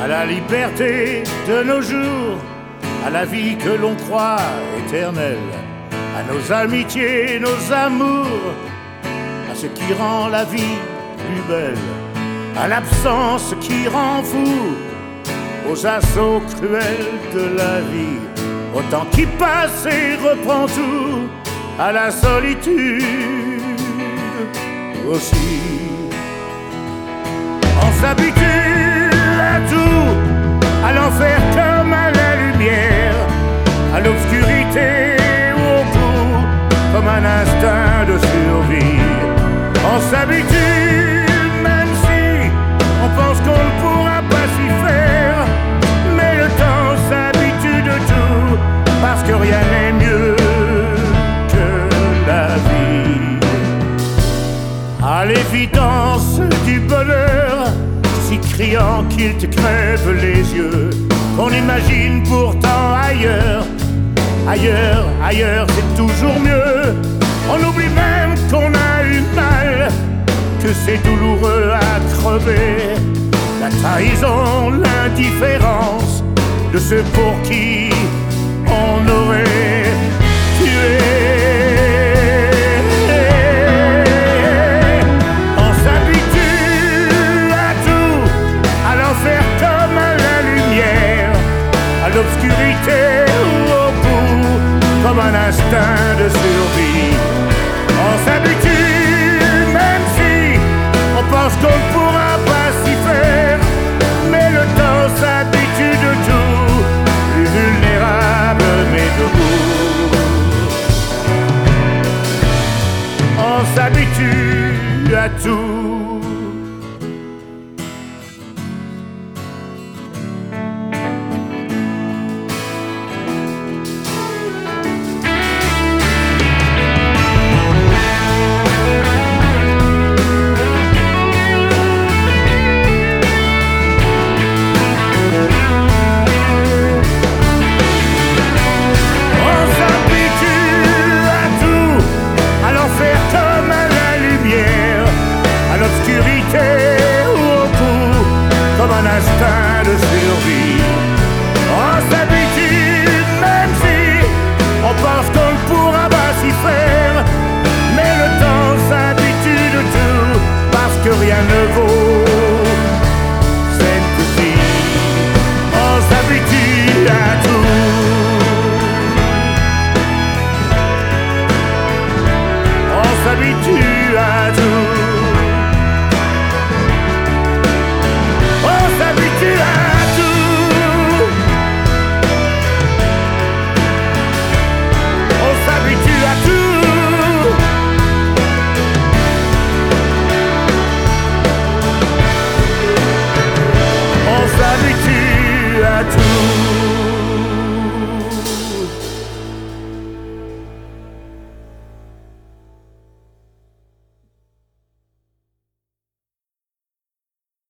à la liberté de nos jours, à la vie que l'on croit éternelle, à nos amitiés, nos amours, à ce qui rend la vie plus belle, à l'absence qui rend fou, aux assauts cruels de la vie, au temps qui passe et reprend tout, à la solitude aussi. On s'habitue à tout, à l'enfer comme à la lumière, à l'obscurité ou au bout, comme un instinct de survie. On s'habitue même si on pense qu'on ne pourra pas s'y faire, mais le temps s'habitue de tout, parce que rien n'est mieux que la vie. À l'évidence du bonheur, si criant qu'il te crève les yeux, qu'on imagine pourtant ailleurs, ailleurs, ailleurs c'est toujours mieux. On oublie même qu'on a eu mal, que c'est douloureux à crever, la trahison, l'indifférence de ceux pour qui on aurait tué. On s'habitue à tout, à l'enfer comme à la lumière, à l'obscurité ou au bout, comme un instinct de survie. On s'habitue même si on pense qu'on ne pourra pas s'y faire, mais le temps s'habitue de tout, plus vulnérable mais debout. On s'habitue à tout.